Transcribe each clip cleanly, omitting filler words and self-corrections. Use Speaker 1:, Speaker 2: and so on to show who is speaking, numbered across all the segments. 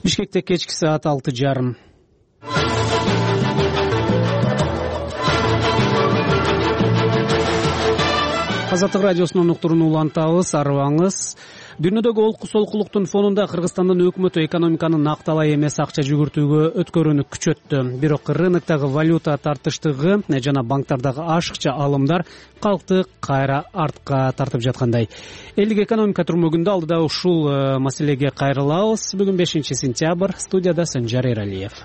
Speaker 1: Бишкекте кечки саат 6:30. Азаттык радиосунун уктуруун улантабыз, арыбаңыз. Дүйнөдөгү олку-солкулуктун фонунда Кыргызстандын өкмөтү экономиканы накталай эмес акча жүгүртүүгө өткөрүүнү күчөттү. Бирок рыноктогу валюта тартыштыгы жана банктардагы ашыкча алымдар калкты кайра артка тартып жаткандай. Элдик экономика турмөгүндө алдыда ушул маселеге кайрылабыз. Бүгүн 5-сентябрь, студияда Санжар Эралиев.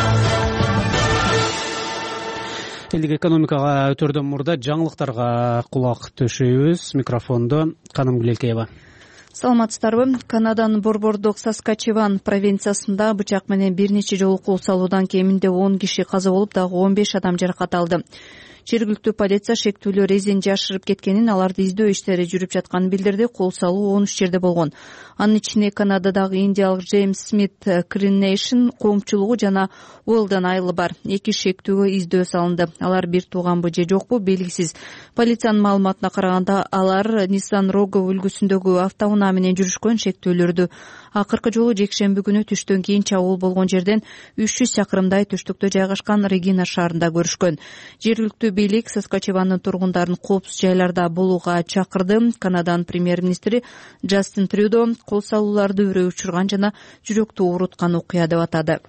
Speaker 1: Элдик экономикага өтөрдөн мурда жаңылыктарга кулак төшөйбүз. Микрофондо Каным Гүлелкеева.
Speaker 2: Саламатсыздарбы? Канаданын Борбордук Саскачеван провинциясында бычак менен бир нече жолу кол салуудан кеминде 10 киши каза болуп, дагы 15 адам жаракат алды. Жергиликтүү полиция шектүүлөр эзин жашырып кеткенин, аларды издөө иштери жүрүп жатканын билдирди. Кол салуу 13 жерде болгон. Анын ичинде Канададагы индиялык Джеймс Смит Кринейшн коомчулугу жана Уэлден айылы бар. 2 шектүүгө издөө салынды. Алар бир тууганбы же жокпу белгисиз. Полициянын маалыматына караганда, алар Nissan Rogue үлгүсүндөгү автоунаа менен жүрүшкөн. Шектүүлөрдү акыркы жолу жекшемби күнү түштөн кийин чабуул болгон жерден 300 чакырымдай түштүктө жайгашкан Регина шаарында көрүшкөн. Жергиликтүү бийлик Саскачевандын тургундарын коопсуз жайларда болууга чакырды. Канаданын премьер-министри Джастин Трюдо кол салууларды үрөө учурган жана жүрөктү ооруткан окуя деп атады.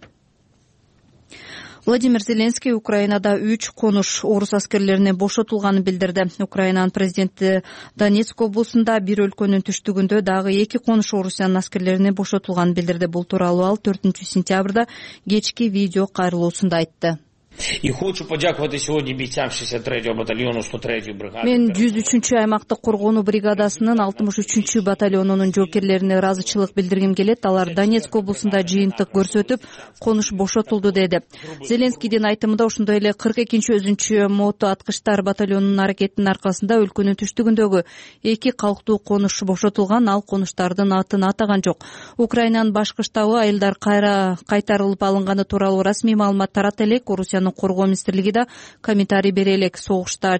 Speaker 2: Владимир Зеленский Украинада 3 конуш орус аскерлеринен бошотулганын билдирди. Украинанын президенти Донецк облусунда бир өлкөнүн түштүгүндө дагы 2 конуш орусиянын аскерлеринен бошотулганын билдирди. Бул тууралуу ал 4-сентябрда кечки видео кайрылуусунда айтты.
Speaker 3: И хочу подякувати сьогодні бійцям 63-го батальйону 103-ї бригади.
Speaker 2: Мен 103-чү аймактык коргонуу бригадасынын 63-чү батальонунун жоокерлерине ыраазычылык билдиргим келет. Алар Донецк облусунда жыйынтык көрсөтүп, конуш бошотулду деди. Зеленскийдин айтымында ошондой эле 42-чү өзүнчө мото аткычтар батальонунун аракетинин аркасында өлкөнүн түштүгүндөгү 2 калктуу конуш бошотулган, ал конуштардын атын атаган жок. Украинанын башкы штабы айылдар кайтарылып алынганы тууралуу расмий маалымат тарата элек. Орусиянын коргоо министрлиги да комментарий бере элек. Согушта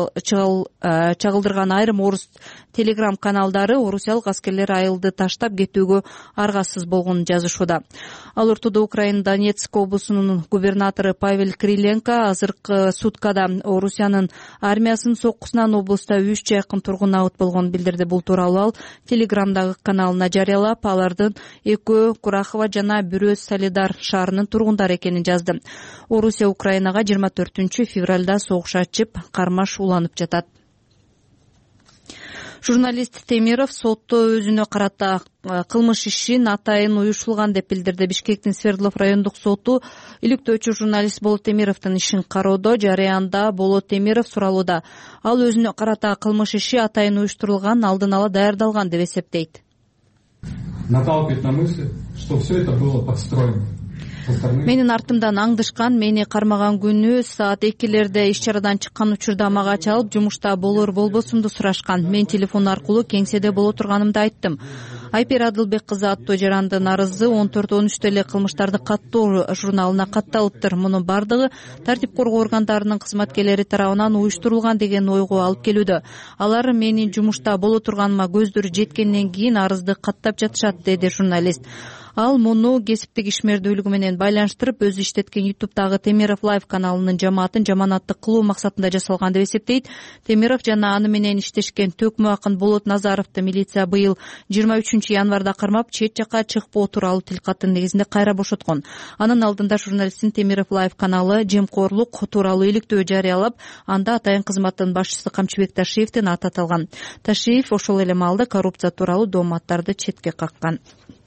Speaker 2: чагылдырган айрым орус телеграм каналдары орусиялык аскерлер айылды таштап кетүүгө аргасыз болгонун жазышууда. Ал ортодо Украина Донецк облусунун губернатору Павел Кириленко азыркы суткада Орусиянын армиясынын соккусунан облуста 3 жакын тургун абыт болгонун билдирди. Бул тууралуу ал телеграмдагы каналына жарыялап, алардын экөө Курахова жана бирөө Солидар шаарынын тургундары экенин жазды. Орусия Украинага 24-февралда согуш ачып, кармаш уланып жатат. Журналист Темиров сотто өзүнө карата кылмыш ишин атайын уюшулган деп билдирди. Бишкектин Свердлов райондук соту иликтөөчү журналист Болот Темировдун ишин кароодо. Жарыяанда Болот Темиров суралууда. Ал өзүнө карата кылмыш иши атайын уюштурулган, алдын ала даярдалган деп эсептейт.
Speaker 4: Наталкивает на мысль, что все это было подстроено.
Speaker 2: Менин артымдан аңдышкан, мени кармаган күнү саат 2-лерде иш чарадан чыккан учурда мага чалып, жумушта болор-болбосумду сурашкан. Мен телефон аркылуу кеңседе боло турганымды айттым. Айпер Адылбек кызы аттуу жарандын арызы 14-13 эле кылмыштарды каттоо журналына катталыптыр. Мунун бардыгы тартип коргоо органдарынын кызматкерлери тарабынан уюштурулган деген ойго алып келүүдө. Алар менин жумушта боло турганыма көздөрү жеткенден кийин арызды каттап жатышат, деди журналист. Ал муну кесиптик ишмердүүлүгү менен байланыштырып, өзү иштеткен YouTube'дагы Темиров Live каналынын жамаатын жаманаттык кылуу максатында жасалган деп эсептейт. Темиров жана аны менен иштешкен төкмө акын Болот Назаровду милиция быйыл 23-январда кармап, чет жакка чыкпоо тууралуу тилкаттын негизинде кайра бошоткон. Анын алдында журналисттин Темиров Live каналы жемкорлук тууралуу иликтөө жарыялап, анда атайын кызматтын башчысы Камчыбек Ташиевдин аты аталган. Ташиев ошол эле маалда коррупция тууралуу дооматтарды четке каккан.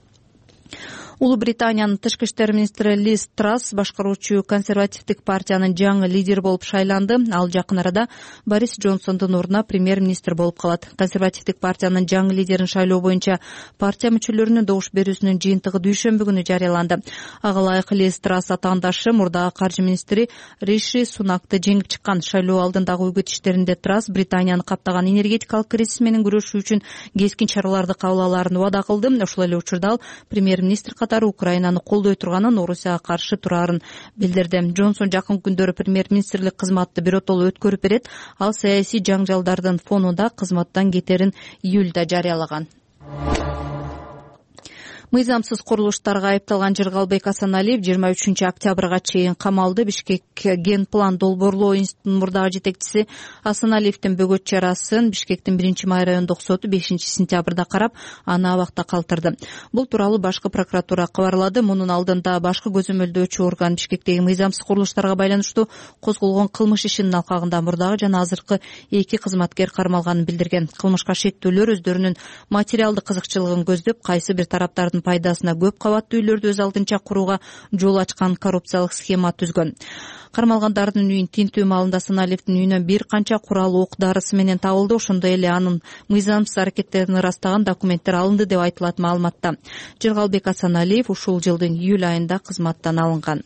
Speaker 2: Улуу Британиянын тышкы иштер министри Лиз Трасс башкаруучу консервативдик партиянын жаңы лидери болуп шайланды. Ал жакын арада Борис Джонсондун ордуна премьер-министр болуп калат. Консервативдик партиянын жаңы лидерин шайлоо боюнча партия мүчөлөрүнүн добуш берүүсүнүн жыйынтыгы дүйшөмбү күнү жарыяланды. Ага ылайык Лиз Трасс атаандашы мурдагы каржы министри Риши Сунакты жеңип чыккан. Шайлоо алдындагы үгүт иштеринде Трасс Британияны каптаган энергетикалык кризис менен күрөшүү үчүн кескин чараларды кабыл алаарын убада кылды. Ошол эле учурда ал премьер-министр Украинаны колдой турганын, Орусияга каршы турарын билдирди. Джонсон жакын күндөрү премьер-министрлик кызматты биротоло өткөрүп берет. Ал саясий жаңжалдардын фонунда кызматтан кетерин июлда жарыялаган. Мыйзамсыз курулуштарга айыпталган Жыргалбек Асаналиев 23 октябрга чейин камалды. Бишкек генплан долбоорлоо институтунун мурдагы жетекчиси Асаналиевдин бөгөт чарасын Бишкектин 1-май райондук соту 5-сентябрда карап, аны абакта калтырды. Бул тууралуу башкы прокуратура кабарлады. Мунун алдында башкы көзөмөлдөөчү орган Бишкектеги мыйзамсыз курулуштарга байланыштуу козголгон кылмыш ишинин алкагында мурдагы жана азыркы 2 кызматкер кармалганын билдирген. Кылмышка шектүүлөр өздөрүнүн материалдык кызыкчылыгын көздөп, кайсы бир тараптардын пайдасына көп кабаттуу үйлөрдү өз алдынча курууга жол ачкан коррупциялык схема түзгөн. Кармалгандардын үйүн тинтүү маалында Асаналиевдин үйүнөн бир канча курал, ок дарысы менен табылды. Ошондой эле анын мыйзамсыз аракеттерин ырастаган документтер алынды деп айтылат маалыматта. Жыргалбек Асаналиев ушул жылдын июль айында кызматтан алынган.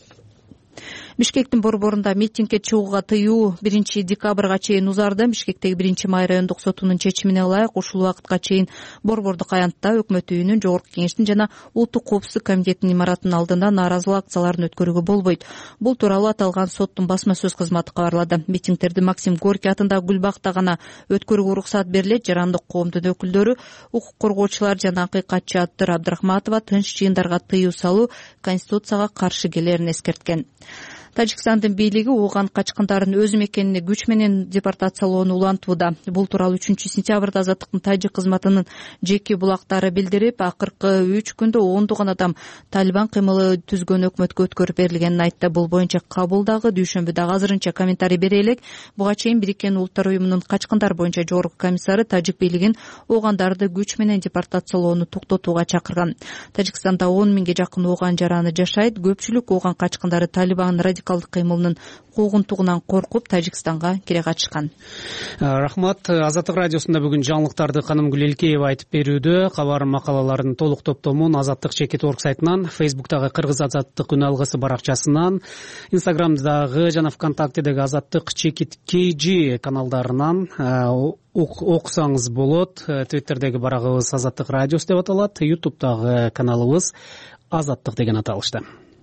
Speaker 2: Бишкектин борборунда митингге чыгууга тыюу 1-декабрга чейин узарды. Бишкектеги 1-май райондук сотунун чечимине ылайык ушул убакытка чейин борбордук аянтта өкмөт үйүнүн, Жогорку Кеңештин жана Улуттук коопсуздук комитетинин имаратынын алдында нааразылык акцияларын өткөрүүгө болбойт. Бул тууралуу аталган соттун басма сөз кызматы кабарлады. Митингтерди Максим Горький атындагы Гүлбакта гана өткөрүүгө уруксат берилет. Жарандык коомдун өкүлдөрү, укук коргоочулар жана акыйкатчы Абдыр Абдрахматова тынч жыйындарга тыюу салуу Конституцияга каршы келерин эскерткен. Тажикстандын бийлиги Ооган качкындарын өз мекенине күч менен депортациялоону улантууда. Бул тууралуу 3-сентябрда Азаттыктын тажик кызматынын жеке булактары билдирип, акыркы 3 күндө ондогон адам Талибан кыймылы түзгөн өкмөткө өткөрүп берилгенин айтты. Бул боюнча Кабулдагы дүйшөмбүдө азырынча комментарий бере элек. Буга чейин Бириккен Улуттар уюмунун качкындар боюнча жогорку комиссары тажик бийлигин Оогандарды күч менен депортациялоону токтотууга чакырган. Тажикстанда 10 миңге жакын Ооган жараны жашайт. Көпчүлүк Ооган качкындары Талибан радикалдык кыймылынын куугунтугунан коркуп Тажикстанга кире качкан.
Speaker 1: Рахмат. Азаттык радиосунда бүгүн жаңылыктарды Канымгүл Элкеева айтып берүүдө. Кабар макалалардын толук топтомун Азаттык Чекит.org сайтынан, Фейсбуктагы Кыргыз Азаттык үн алгысы баракчасынан, Инстаграмдагы жана ВКонтактедеги Азаттык Чекит KG каналдарынан окусаңыз болот. Твиттердеги барагыбыз Азаттык радиосу деп аталат. Ютубтагы каналыбыз Азаттык деген аталышта.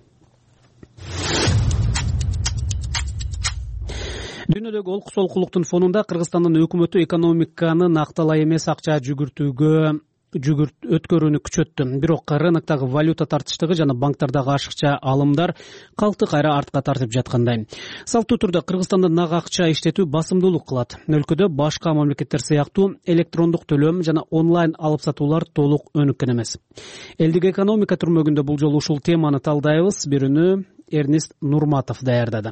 Speaker 1: Дүйнөдөгү олку солкулуктун фонунда Кыргызстандын өкмөтү экономиканы накталай эмес акча өткөрүүнү күчөттү. Бирок рыноктогу валюта тартыштыгы жана банктардагы ашыкча алымдар калкты кайра артка тартып жаткандай. Салттуу түрдө Кыргызстанда нак акча иштетүү басымдуулук кылат. Өлкөдө башка мамлекеттер сыяктуу электрондук төлөм жана онлайн алып сатуулар толук өнүккөн эмес. Элдик экономика түрмөгүндө бул жолу ушул теманы талдайбыз. Бирүүнү Эрнест Нурматов даярдады.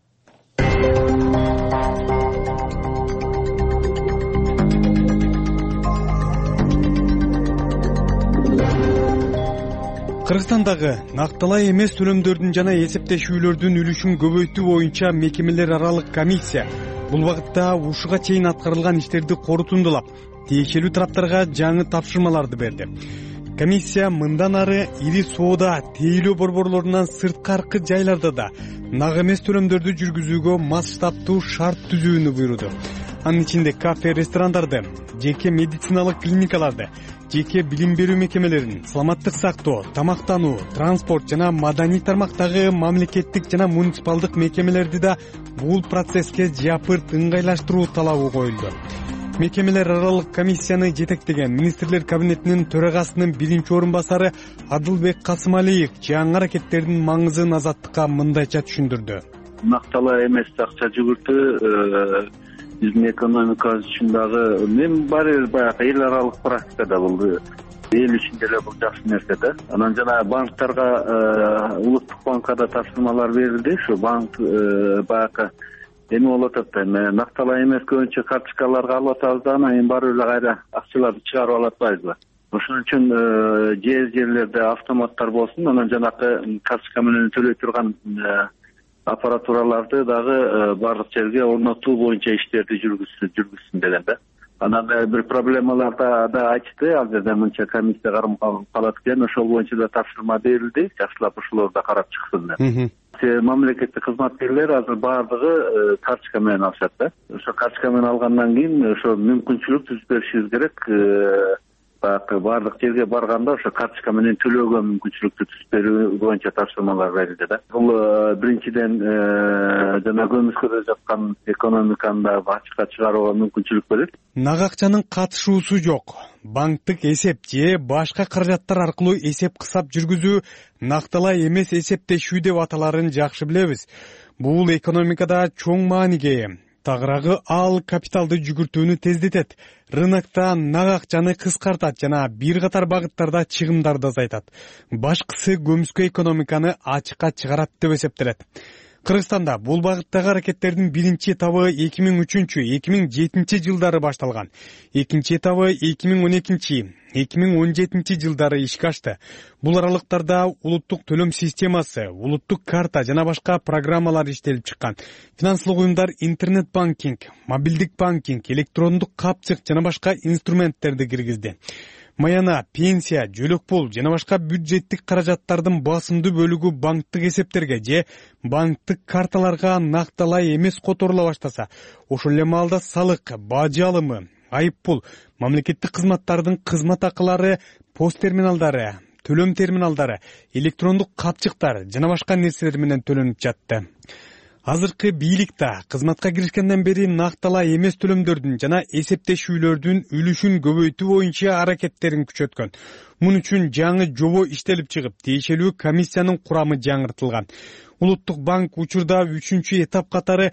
Speaker 5: Кыргызстандагы накталай эмес төлөмдөрдүн жана эсептешүүлөрдүн үлүшүн көбөйтүү боюнча мекемелер аралык комиссия бул багытта ушуга чейин аткарылган иштерди корутундулап, тиешелүү тараптарга жаңы тапшырмаларды берди. Комиссия мындан ары ири соода тейлөө борборлорунан сырткаркы жайларда да нак эмес төлөмдөрдү жүргүзүүгө масштабтуу шарт түзүүнү буйруду. Анын ичинде кафе, ресторандарды, жеке медициналык клиникаларды, жеке билим берүү мекемелерин, саламаттык сактоо, тамактануу, транспорт жана маданий тармактагы мамлекеттик жана муниципалдык мекемелерди да бул процесске жапырт ыңгайлаштыруу талабы коюлду. Мекемелер аралык комиссияны жетектеген министрлер кабинетинин төрагасынын биринчи орун басары Адылбек Касымалиев жаңы аракеттердин маңызын Азаттыкка мындайча түшүндүрдү.
Speaker 6: Накталай эмес акча жүгүртүү биздин экономикабыз үчүн дагы баягы эл аралык практикада бул эл үчүн деле бул жакшы нерсе да. Анан жана банктарга улуттук банкка да тапшырмалар берилди. Ушу банк баягы эми болуп атат да, накталай эмес көбүнчө карточкаларга алып атабыз да, анан эми барып эле кайра акчаларды чыгарып алып атпайбызбы? Ошон үчүн жерлерде автоматтар болсун, анан жанакы карточка менен төлөй турган аппаратураларды дагы барлык жерге орнотуу боюнча иштерди жүргүзсүн деген да. Анан бир проблемаларды да айтты, ал жерде мынча комиссия карап калат экен, ошол боюнча да тапшырма берилди, жакшылап ошолорду да карап чыксын деп. Мамлекеттик кызматкерлер азыр баардыгы карточка менен алышат да. Ошо карточка менен алгандан кийин ошо мүмкүнчүлүк түзүп беришибиз керек. баягы баардык жерге барганда ошо карточка менен төлөөгө мүмкүнчүлүктү түзүп берүү боюнча тапшырмалар берилди да. Бул биринчиден жана көмүскөдө жаткан экономиканы да ачыкка чыгарууга мүмкүнчүлүк берет.
Speaker 5: Нак акчанын катышуусу жок. Банктык эсеп же башка каражаттар аркылуу эсеп кысап жүргүзүү накталай эмес эсептешүү деп аталарын жакшы билебиз. Бул экономикада чоң мааниге ээ. Тагыраагы ал капиталды жүгүртүүнү тездетет, рынокто нак акчаны кыскартат жана бир катар багыттарда чыгымдарды азайтат. Башкысы көмүскө экономиканы ачыкка чыгарат деп эсептелет. Кыргызстанда бул багыттагы аракеттердин биринчи этабы 2003-2007 жылдары башталган. Экинчи этабы 2012-2017 жылдары ишке ашты. Бул аралыктарда улуттук төлөм системасы, улуттук карта жана башка программалар иштелип чыккан. Финансылык уюмдар интернет-банкинг, мобилдик банкинг, электрондук капчык жана башка инструменттерди киргизди. Маяна, пенсия, жөлөк пул жана башка бюджеттик каражаттардын басымдуу бөлүгү банктык эсептерге же банктык карталарга накталай эмес которула баштаса, ошол эле маалда салык, бажы алымы, айып пул, мамлекеттик кызматтардын кызмат акылары, пост терминалдары, төлөм терминалдары, электрондук капчыктар жана башка нерселер менен төлөнүп жатты. Азыркы бийлик да кызматка киришкенден бери накталай эмес төлөмдөрдүн жана эсептешүүлөрдүн үлүшүн көбөйтүү боюнча аракеттерин күчөткөн. Мун үчүн жаңы жобо иштелип чыгып, тиешелүү комиссиянын курамы жаңыртылган. Улуттук банк учурда 3-этап катары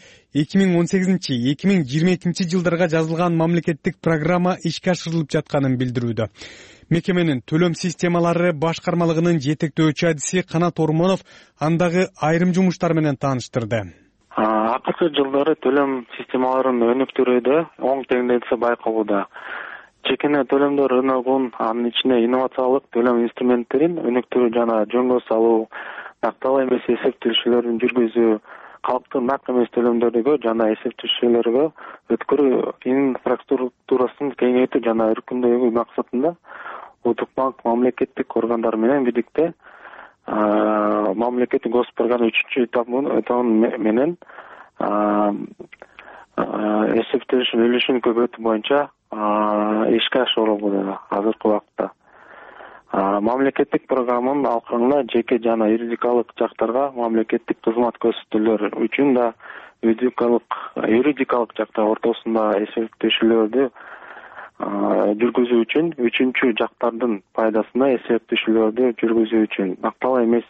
Speaker 5: 2018-2022 жылдарга жазылган мамлекеттик программа ишке ашырылып жатканын билдирүүдө. Мекеменин төлөм системалары башкармалыгынын жетектөөчү адиси Канат Ормонов андагы айрым жумуштар менен тааныштырды.
Speaker 7: Акыркы жылдары төлөм системаларынын өнүктүрүүдө оң тенденция байкалууда. Чекене төлөмдөр рыногун, анын ичинде инновациялык төлөм инструменттерин өнүктүрүү жана жөнгө салуу, накталай эмес эсептешүүлөрдүн жүргүзүү, калктын нак эмес төлөмдөргө жана эсептешүүлөргө өткөрүү инфраструктурасын кеңейтүү жана өркүндөтүү максатында Улуттук банк мамлекеттик органдар менен бирдикте мамлекеттик госпрограмма 3-этабы менен эсептешүүнүн үлүшүн көбөйтүү боюнча ишке ашырылууда азыркы убакытта. Мамлекеттик программанын алкагында жеке жана юридикалык жактарга мамлекеттик кызмат көрсөтүүлөр үчүн да юридикалык жактар ортосунда эсептешүүлөрдү жүргүзүү үчүн үчүнчү жактардын пайдасына эсептешүүлөрдү жүргүзүү үчүн накталай эмес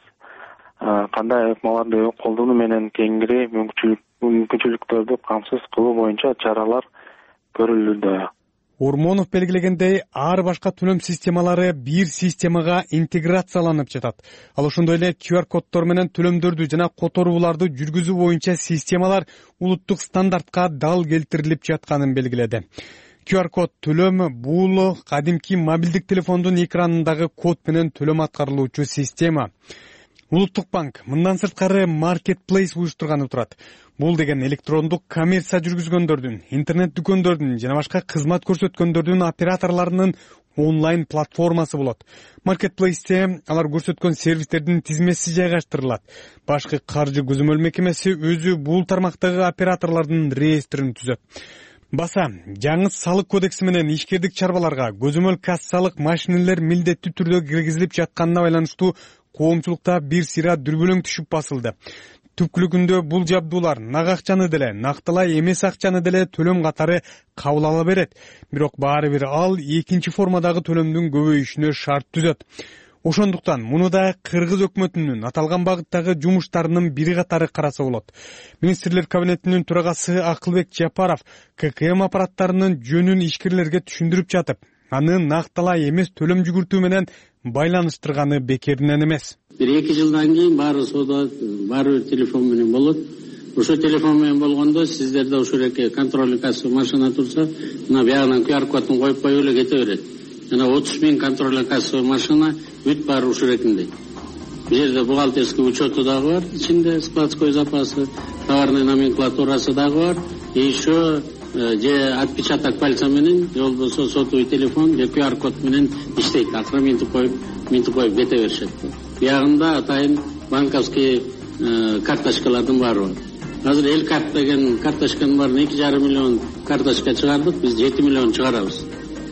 Speaker 7: кандай ыкмаларды колдонуу менен кеңири мүмкүнчүлүктөрдү камсыз кылуу боюнча чаралар көрүлүүдө.
Speaker 5: Ормонов белгилегендей, ар башка төлөм системалары бир системага интеграцияланып жатат. Ал ошондой эле QR-коддор менен төлөмдөрдү жана которууларды жүргүзүү боюнча системалар улуттук стандартка дал келтирилип жатканын белгиледи. QR-код төлөм бул кадимки мобилдик телефондун экранындагы код менен төлөм аткарылуучу система. Улуттук банк мындан сырткары маркетплейс уюштурганы турат. Бул деген электрондук коммерция жүргүзгөндөрдүн, интернет дүкөндөрдүн жана башка кызмат көрсөткөндөрдүн операторлорунун онлайн платформасы болот. Маркетплейсте алар көрсөткөн сервистердин тизмеси жайгаштырылат. Башкы каржы көзөмөл мекемеси өзү бул тармактагы операторлордун реестрин түзөт. Баса, жаңы салык кодекси менен ишкердик чарбаларга көзөмөл кассалык машинелер милдеттүү түрдө киргизилип жатканына байланыштуу коомчулукта бир сыйра дүрбөлөң түшүп басылды. Түпкүлүгүндө бул жабдуулар нак акчаны деле, накталай эмес акчаны деле төлөм катары кабыл ала берет. Бирок баары бир ал экинчи формадагы төлөмдүн көбөйүшүнө шарт түзөт. Ошондуктан муну да Кыргыз өкмөтүнүн аталган багыттагы жумуштарынын бири катары караса болот. Министрлер кабинетинин төрагасы Акылбек Жапаров ККМ аппараттарынын жөнүн ишкерлерге түшүндүрүп жатып, аны накталай эмес төлөм жүгүртүү менен байланыштырганы бекеринен эмес.
Speaker 8: 1-2 жылдан кийин баары соода баары телефон менен болот. Ошо телефон менен болгондо сиздерде ошол эки контрольный касса машина турса, мына биягынан QR-кодун коюп коюп эле кете берет. Жана 30 000 контрольный касса машина бүт баары ушул экинде. Бул жерде бухгалтерский учету дагы бар, ичинде складской запасы, товарный номенклатурасы дагы бар. И еще же отпечаток пальца менен, же болбосо сотовый телефон, же QR-код менен иштейт. Акыры минтип коюп кете беришет. Биягында атайын банковский карточкалардын баары бар. Азыр эл карт деген карточканын баарын 2,5 миллион карточка чыгардык, биз 7 миллион чыгарабыз.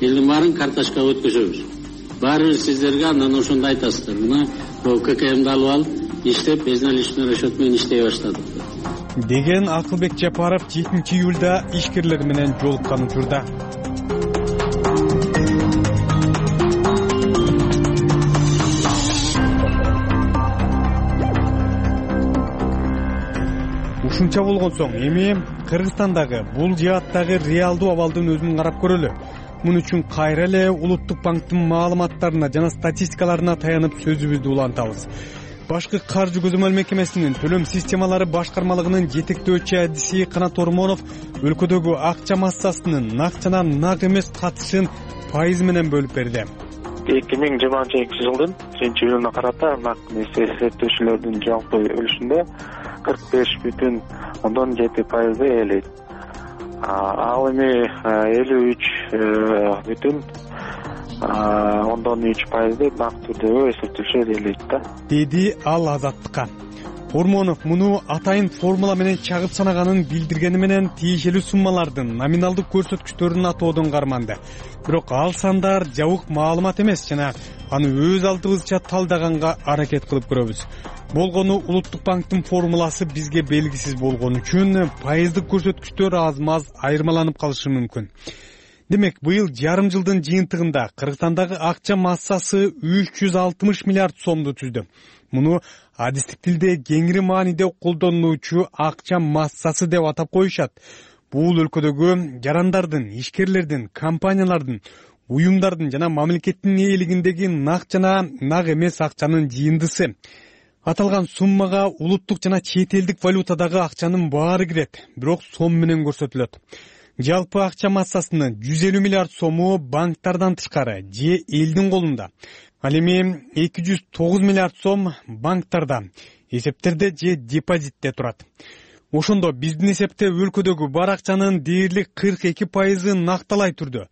Speaker 8: элдин баарын карточкага өткөзөбүз. Баары бир сиздерге андан ошондо айтасыздар. Мына ККМди алып алып, иштеп, безналичный расчет менен иштей баштадык
Speaker 5: деген Акылбек Жапаров 7-июлда ишкерлер менен жолуккан учурда. Ушунча болгон соң эми Кыргызстандагы бул жааттагы реалдуу абалдын өзүн карап көрөлү. Мун үчүн кайра эле Улуттук банктын маалыматтарына жана статистикаларына таянып сөзүбүздү улантабыз. Башкы каржы көзөмөл мекемесинин төлөм системалары башкармалыгынын жетектөөчү адиси Канат Ормонов өлкөдөгү акча массасынын нак жана нак эмес катышын пайыз менен бөлүп берди.
Speaker 7: 2022 жылдын 1-июлуна карата нак эсептөөчүлөрдүн жалпы үлүшүндө 45,7% ээлейт. Ал эми 53,3% нак түрдө эсептөөчүлөр ээлейт да,
Speaker 5: деди ал Азаттыкка. Ормонов муну атайын формула менен чагып санаганын билдиргени менен тиешелүү суммалардын номиналдык көрсөткүчтөрүн атоодон карманды. Бирок ал сандар жабык маалымат эмес жана аны өз алдыбызча талдаганга аракет кылып көрөбүз. Болгону Улуттук банктын формуласы бизге белгисиз болгон үчүн пайыздык көрсөткүчтөр аз-маз айырмаланып калышы мүмкүн. Демек, быйыл жарым жылдын жыйынтыгында Кыргызстандагы акча массасы 360 миллиард сомду түздү. Муну адистик тилде кеңири мааниде колдонулуучу акча массасы деп атап коюшат. Бул өлкөдөгү жарандардын, ишкерлердин, компаниялардын, уюмдардын жана мамлекеттин ээлигиндеги нак жана нак эмес акчанын жыйындысы. Аталган суммага улуттук жана чет элдик валютадагы акчанын баары кирет, бирок сом менен көрсөтүлөт. Жалпы акча массасынын 150 миллиард сому банктардан тышкары же элдин колунда. Ал эми 209 миллиард сом банктарда, эсептерде же депозитте турат. Ошондо биздин эсепте өлкөдөгү бар акчанын дээрлик 42% накталай түрдө,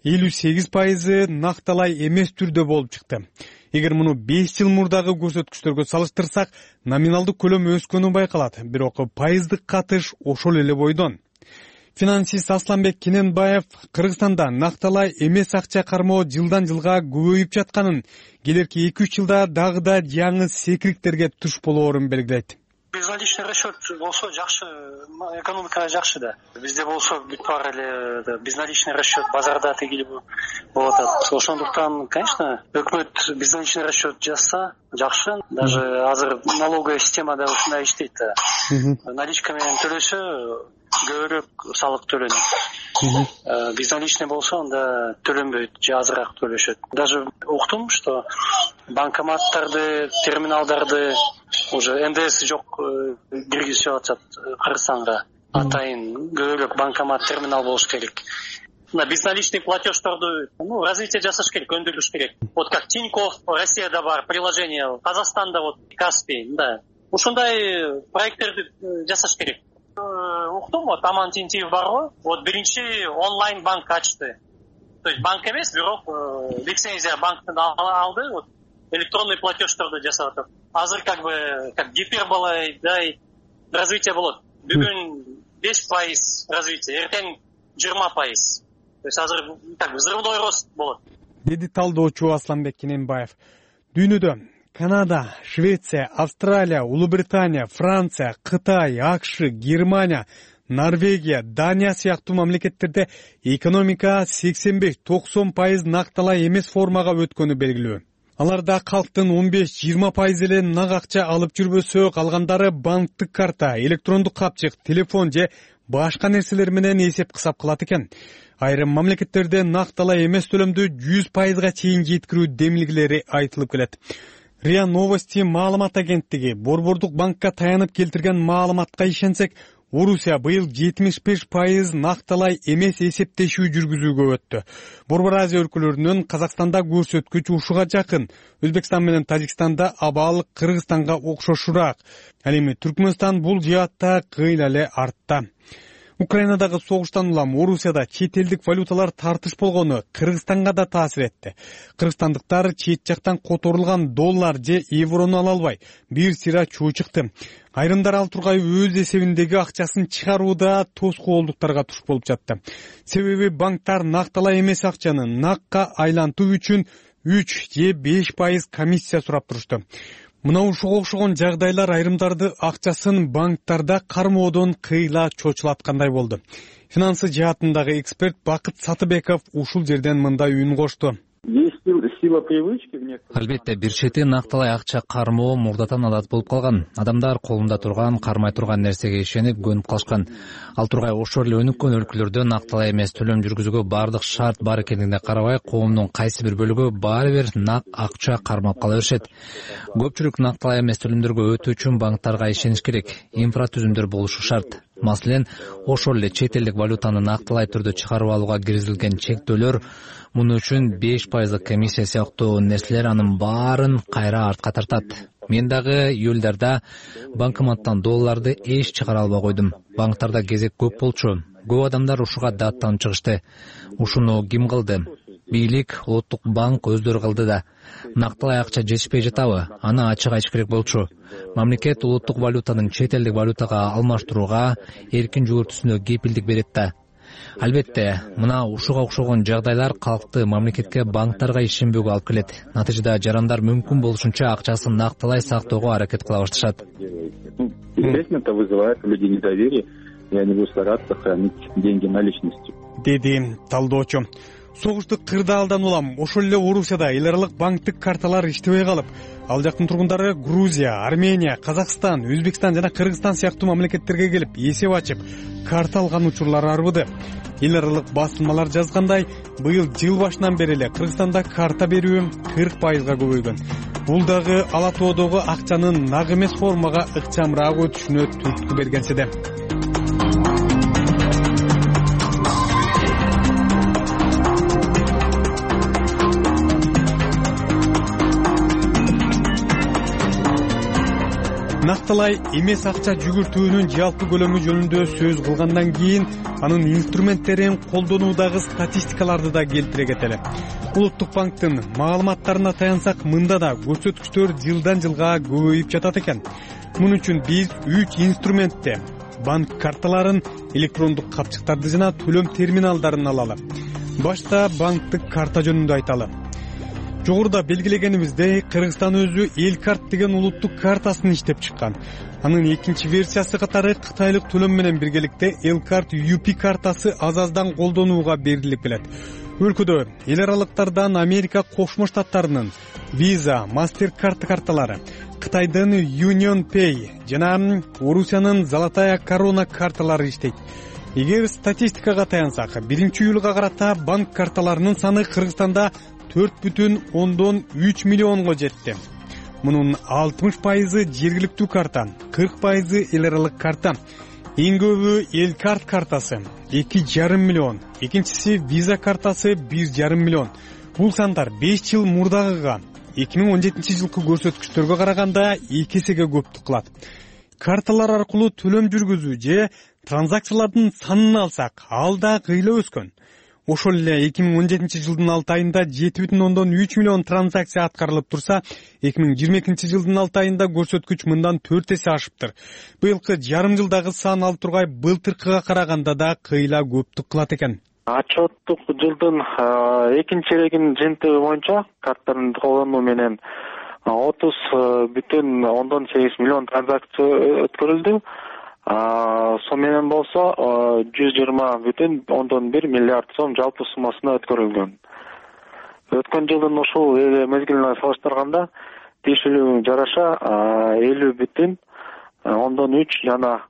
Speaker 5: 58% накталай эмес түрдө болуп чыкты. Эгер муну 5 жыл мурдагы көрсөткүчтөргө салыштырсак, номиналдык көлөм өскөнү байкалат, бирок пайыздык катыш ошол эле бойдон. Финансист Асланбек Кененбаев Кыргызстанда накталай эмес акча кармоо жылдан жылга көбөйүп жатканын, келерки 2-3 жылда дагы да жаңы секириктерге туш болоорун белгилейт.
Speaker 9: Безналичный расчет болсо жакшы, экономикага жакшы да. Бизде болсо бүт бар эле безналичный расчет базарда тегили болуп атат. Ошондуктан, конечно, өкмөт безналичный расчет жазса жакшы. Даже азыр налоговая системада ушундай иштейт да. Наличка менен төлөсө көбүрөөк салык төлөнөт. Безналичный болсо анда төлөнбөйт, же азыраак төлөшөт. Даже уктум, что банкоматтарды, терминалдарды уже НДС жок киргизип атат Кыргызстанга. Атайын көбүрөөк банкомат, терминал болуш керек. На безналичный платеждорду развитие жасаш керек, өндүрүш керек. Вот как Тинькофф, Россияда бар приложение, Казакстанда вот Каспий, да. Ушундай проекттерди жасаш керек. Уктум, вот Аман Тинтиев барго, вот биринчи онлайн банк ачты. То есть банк эмес, бирок лицензия банктан алды, вот электронный платеждорду жасап атат. Азыр как бы как гиперболой развитие болот. Бүгүн 5% развитие, эртең 20%. То есть азыр так взрывной рост болот.
Speaker 5: Деди талдоочу Асланбек Кененбаев. Дүйнөдө Канада, Швеция, Австралия, Улуу-Британия, Франция, Кытай, АКШ, Германия, Норвегия, Дания сыяктуу мамлекеттерде экономика 85-90% накталай эмес формага өткөнү белгилүү. Аларда калктын 15-20% эле нак акча алып жүрбөсө, калгандары банктык карта, электрондук капчык, телефон же башка нерселер менен эсеп кысап кылат экен. Айрым мамлекеттерде накталай эмес төлөмдү 100%га чейин жеткирүү демилгелери айтылып келет. РИА Новости маалымат агенттиги Борбордук банкка таянып келтирген маалыматка ишенсек, Орусия быйыл 75% накталай эмес эсептешүү жүргүзүүгө өттү. Борбор Азия өлкөлөрүнүн Казакстанда көрсөткүч ушуга жакын. Өзбекстан менен Тажикстанда абал Кыргызстанга окшошураак. Ал эми Түркмөнстан бул жаатта кыйла эле артта. Украинадагы согуштан улам Орусияда чет элдик валюталар тартыш болгону Кыргызстанга да таасир этти. Кыргызстандыктар чет жактан которулган доллар же еврону ала албай, бир сыйра чуу чыкты. Айрымдар ал тургай өз эсебиндеги акчасын чыгарууда тоскоолдуктарга туш болуп жатты. Себеби банктар накталай эмес акчаны накка айлантуу үчүн 3 же 5% комиссия сурап турушту. Мына ушуга окшогон жагдайлар айрымдарды акчасын банктарда кармоодон кыйла чочулаткандай болду. Финансы жаатындагы эксперт Бакыт Сатыбеков ушул жерден мындай үн кошту.
Speaker 10: Албетте, бир чети накталай акча кармоо мурдатан адат болуп калган. Адамдар колунда турган, кармай турган нерсеге ишенип көнүп калышкан. Ал тургай ошол эле өнүккөн өлкөлөрдө накталай эмес төлөм жүргүзүүгө бардык шарт бар экендигине карабай, коомдун кайсы бир бөлүгү баары бир нак акча кармап кала беришет. Көпчүлүк накталай эмес төлөмдөргө өтүү үчүн банктарга ишениш керек, инфратүзүмдөр болушу шарт. Маселен, ошол эле чет элдик валютаны накталай түрдө чыгарып алууга киргизилген чектөөлөр, муну үчүн 5% комиссия сыяктуу нерселер анын баарын кайра артка тартат. Мен дагы июлдарда банкоматтан долларды эч чыгара албай койдум. Банктарда кезек көп болчу. Көп адамдар ушуга даттанып чыгышты. Ушуну ким кылды? Бийлик, Улуттук банк өздөрү кылды да. Накталай акча жетишпей жатабы? Аны ачык айтыш керек болчу. Мамлекет улуттук валютанын чет элдик валютага алмаштырууга эркин жүгүртүүсүнө кепилдик берет да. Албетте, мына ушуга окшогон жагдайлар калкты мамлекетке, банктарга ишенбөөгө алып келет. Натыйжада жарандар мүмкүн болушунча акчасын накталай сактоого аракет кыла башташат.
Speaker 6: Естественно, это вызывает у людей недоверие, и они будут стараться хранить деньги наличностью.
Speaker 5: Деди талдоочу. Согуштук кырдаалдан улам ошол эле Орусияда эл аралык банктык карталар иштебей калып, ал жактын тургундары Грузия, Армения, Казакстан, Өзбекстан жана Кыргызстан сыяктуу мамлекеттерге келип эсеп ачып, карта алган учурлар арбыды. Эл аралык басылмалар жазгандай, быйыл жыл башынан бери эле Кыргызстанда карта берүү 40%га көбөйгөн. Бул дагы ала тоодогу акчанын нак эмес формага ыкчамыраак өтүшүнө түрткү бергенсе да. Накталай эмес акча жүгүртүүнүн жалпы көлөмү жөнүндө сөз кылгандан кийин анын инструменттерин колдонуудагы статистикаларды да келтире кетели. Улуттук банктын маалыматтарына таянсак, мында да көрсөткүчтөр жылдан жылга көбөйүп жатат экен. Муну үчүн биз 3 инструментте банк карталарын, электрондук капчыктарды жана төлөм терминалдарын алалы. Башта банктык карта жөнүндө айталы. Жогоруда белгилегенибиздей, Кыргызстан өзү Элкарт деген улуттук картасын иштеп чыккан. Анын экинчи версиясы катары кытайлык төлөм менен биргеликте Элкарт UP картасы аз-аздан колдонууга берилип келет. Өлкөдө эл аралыктардан Америка Кошмо Штаттарынын Visa, MasterCard карталары, Кытайдын Union Pay жана Орусиянын Золотая Корона карталары иштейт. Эгер статистикага таянсак, 1-июлга карата банк карталарынын саны Кыргызстанда 4,3 миллионго жетти. Мунун 60% жергиликтүү карта, 40% эл аралык карта. Эң көбү Элкарт картасы 2,5 миллион, экинчиси Visa картасы 1,5 миллион. Бул сандар 5 жыл мурдагыга, 2017 жылкы көрсөткүчтөргө караганда 2 эсеге көптүк кылат. Карталар аркылуу төлөм жүргүзүү же транзакциялардын санын алсак, ал да кыйла өскөн. Ошол эле 2017 жылдын 6 айында 7,3 миллион транзакция аткарылып турса, 2022 жылдын 6 айында көрсөткүч мындан 4 эсе ашыптыр. Быйылкы жарым жылдагы сан ал тургай былтыркыга караганда да кыйла көптүк кылат экен.
Speaker 7: Отчеттук жылдын экинчи чирегинин жыйынтыгы боюнча карттардын колдонуу менен 30,8 миллион транзакция өткөрүлдү. Сом менен болсо 120,1 миллиард сом жалпы суммасына өткөрүлгөн. Өткөн жылдын ушул мезгилине салыштырганда тиешелүү жараша 50,3 жана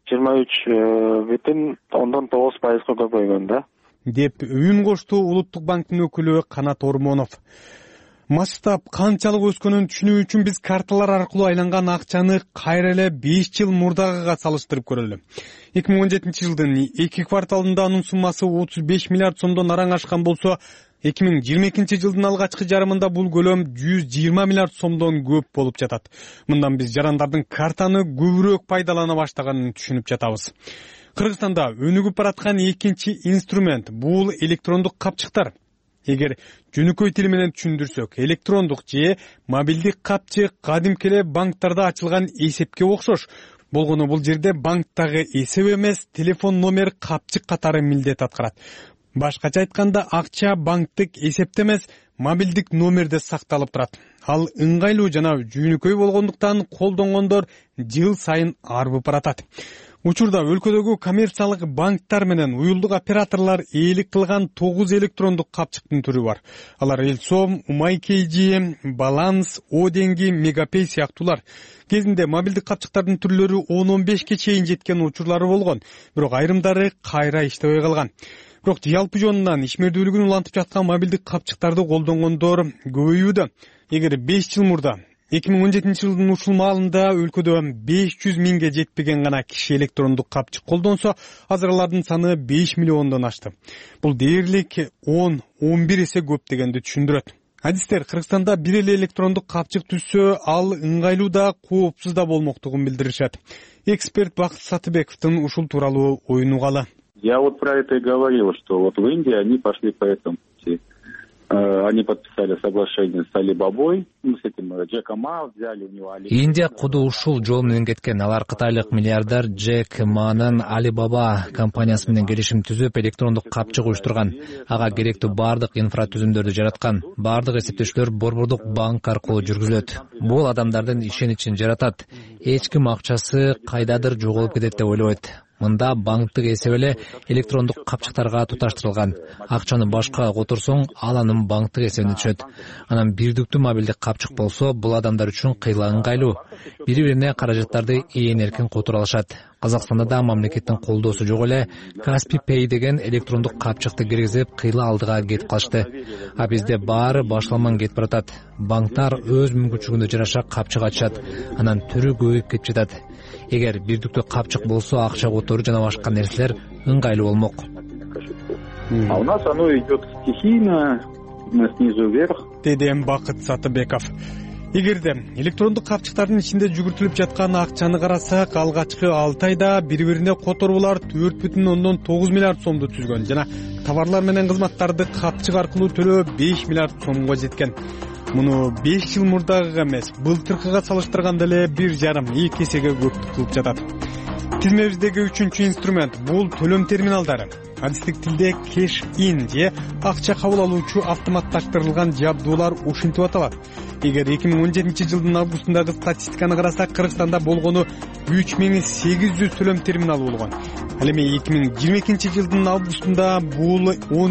Speaker 7: 23,9%га көбөйгөн да.
Speaker 5: Деп үн кошту Улуттук банктын өкүлү Канат Ормонов. Масштаб канчалык өскөнүн түшүнүү үчүн биз карталар аркылуу айланган акчаны кайра эле 5 жыл мурдагыга салыштырып көрөлү. 2017 жылдын 2 кварталында анын суммасы 35 миллиард сомдон араң ашкан болсо, 2022 алгачкы жарымында бул көлөм 120 миллиард сомдон көп болуп жатат. Мындан биз жарандардын картаны көбүрөөк пайдалана баштаганын түшүнүп жатабыз. Кыргызстанда өнүгүп бараткан экинчи инструмент бул электрондук капчыктар. Эгер жөнөкөй тили менен түшүндүрсөк, электрондук же мобилдик капчык кадимки эле банктарда ачылган эсепке окшош. Болгону бул жерде банктагы эсеп эмес, телефон номер капчык катары милдет аткарат. Башкача айтканда, акча банктык эсепте эмес, мобилдик номерде сакталып турат. Ал ыңгайлуу жана жөнөкөй болгондуктан колдонгондор жыл сайын арбып баратат. Учурда өлкөдөгү коммерциялык банктар менен уюлдук операторлор ээлик кылган 9 электрондук капчыктын түрү бар. Алар Элсом, Умайкейджи, Баланс, Оденги, Мегапей сыяктуулар. Кезинде мобилдик капчыктардын түрлөрү 10-15ке чейин жеткен учурлары болгон, бирок айрымдары кайра иштебей калган. Бирок жалпы жонунан ишмердүүлүгүн улантып жаткан мобилдик капчыктарды колдонгондор көбөйүүдө. Эгер 5 жыл мурда 2017 жылдын ушул маалында өлкөдө 500 миңге жетпеген гана киши электрондук капчык колдонсо, азыр алардын саны 5 миллиондон ашты. Бул дээрлик 10-11 эсе көп дегенди түшүндүрөт. Адистер Кыргызстанда бир эле электрондук капчык түзсө, ал ыңгайлуу да, коопсуз да болмоктугун билдиришет. Эксперт Бакыт Сатыбековдун ушул тууралуу оюн угалы.
Speaker 6: Я вот про это и говорил, что вот в Индии они пошли по этому пути. Они подписали соглашение с Алибабой, с этим Джеком Ма, взяли у него Алибаба.
Speaker 10: Индия коду ушул жол менен кеткен. Алар кытайлык миллиардер Джек Манын Алибаба компаниясы менен келишим түзүп, электрондук капчык уюштурган. Ага керектүү бардык инфратүзүмдөрдү жараткан. Бардык эсептешүүлөр борбордук банк аркылуу жүргүзүлөт. Бул адамдардын ишеничин жаратат. Эч ким акчасы кайдадыр жоголуп кетет деп ойлойт. Мында банктык эсеп эле электрондук капчыктарга туташтырылган. Акчаны башка которсоң, ал анын банктык эсебине түшөт. Анан бирдиктүү мобилдик капчык болсо, бул адамдар үчүн кыйла ыңгайлуу. Бири-бирине каражаттарды ээн эркин которо алышат. Казакстанда да мамлекеттин колдоосу жок эле Каспи Pay деген электрондук капчыкты киргизип, кыйла алдыга кетип калышты. А бизде баары башланман кетип баратат. Банктар өз мүмкүнчүлүгүнө жараша капчык ачат, анан түрү көбөйүп кетип жатат. Эгер бирдиктүү капчык болсо, акча которуу жана башка нерселер ыңгайлуу болмок.
Speaker 6: А у нас оно идет стихийно, снизу вверх.
Speaker 5: Деди Бакыт Сатыбеков. Эгерде электрондук капчыктардын ичинде жүгүртүлүп жаткан акчаны карасак, алгачкы 6 айда бири-бирине которуулар 4,9 миллиард сомду түзгөн жана товарлар менен кызматтарды капчык аркылуу төлөө 5 миллиард сомго жеткен. Муну 5 жыл мурдагы эмес, былтыркыга салыштырганда эле 1,5-2 эсеге көптүк кылып жатат. Тизмебиздеги 3-чү инструмент бул төлөм терминалдары. Адистик тилде кэш-ин же акча кабыл алуучу автоматташтырылган жабдуулар ушинтип аталат. Эгер 2017 жылдын августундагы статистиканы карасак, Кыргызстанда болгону 3800 төлөм терминалы болгон. Ал эми 2022 жылдын августунда бул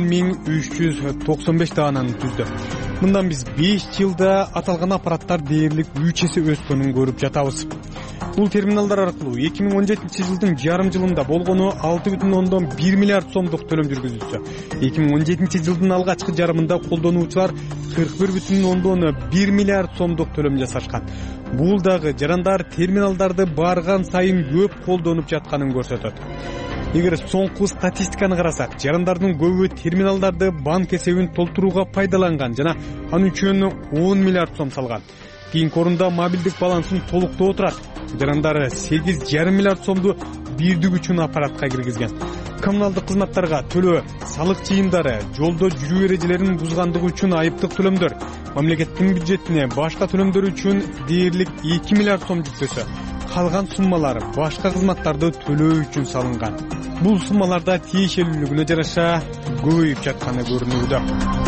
Speaker 5: 10395 даананы түздү. Мындан биз 5 жылда аталган аппараттар дээрлик 3 эсе өскөнүн көрүп жатабыз. Бул терминалдар аркылуу 2017 жылдын жарым жылында болгону 6,1 миллиард сомдук төлөм жүргүзүлсө, 2017 жылдын алгачкы жарымында колдонуучулар 41,1 миллиард сомдук төлөм жасашкан. Бул дагы жарандар терминалдарды барган сайын көп колдонуп жатканын көрсөтөт. Эгер соңку статистиканы карасак, жарандардын көбү терминалдарды банк эсебин толтурууга пайдаланган жана анын үчүн 10 миллиард сом салган. Кийинки орунда мобилдик балансын толуктоо турат. Жарандары 8,5 миллиард сомду бирдик үчүн аппаратка киргизген. Коммуналдык кызматтарга төлөө, салык чыйымдары, жолдо жүрүү эрежелерин бузгандыгы үчүн айыптык төлөмдөр, мамлекеттин бюджетине башка төлөмдөр үчүн дээрлик 2 миллиард сом жүктөсө, калган суммалар башка кызматтарды төлөө үчүн салынган. Бул суммаларда тиешелүүлүгүнө жараша көбөйүп жатканы көрүнүүдө.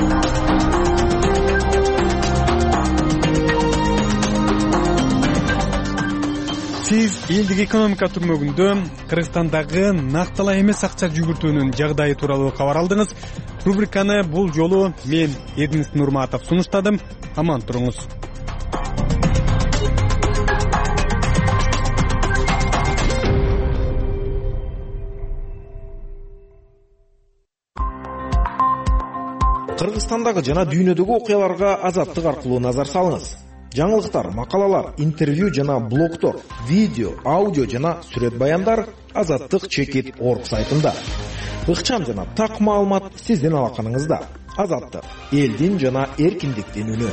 Speaker 5: Сиз элдик экономика түрмөгүндө Кыргызстандагы накталай эмес акча жүгүртүүнүн жагдайы тууралуу кабар алдыңыз. Рубриканы бул жолу мен Эрдинис Нурматов сунуштадым. Аман туруңуз.
Speaker 11: Кыргызстандагы жана дүйнөдөгү окуяларга Азаттык аркылуу назар салыңыз. Жаңылыктар, макалалар, интервью жана блогтор, видео, аудио жана сүрөт баяндар Азаттык.org сайтында. Ыкчам жана так маалымат сиздин алаканыңызда. Азаттык элдин жана эркиндиктин үнү.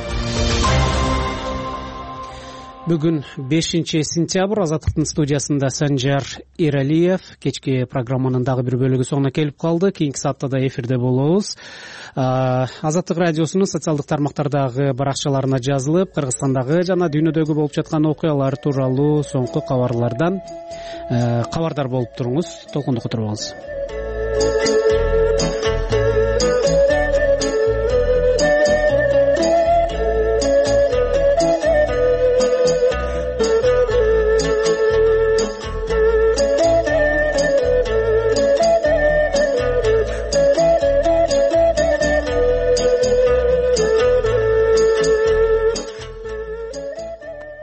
Speaker 1: Бүгүн 5 сентябрь. Азаттыктын студиясында Санжар Эралиев. Кечки программанын дагы бир бөлүгү соңуна келип калды. Кийинки саатта да эфирде болобуз. Азаттык радиосунун социалдык тармактардагы баракчаларына жазылып, Кыргызстандагы жана дүйнөдөгү болуп жаткан окуялар тууралуу соңку кабарлардан кабардар болуп туруңуз. Толкунду которуп алыңыз.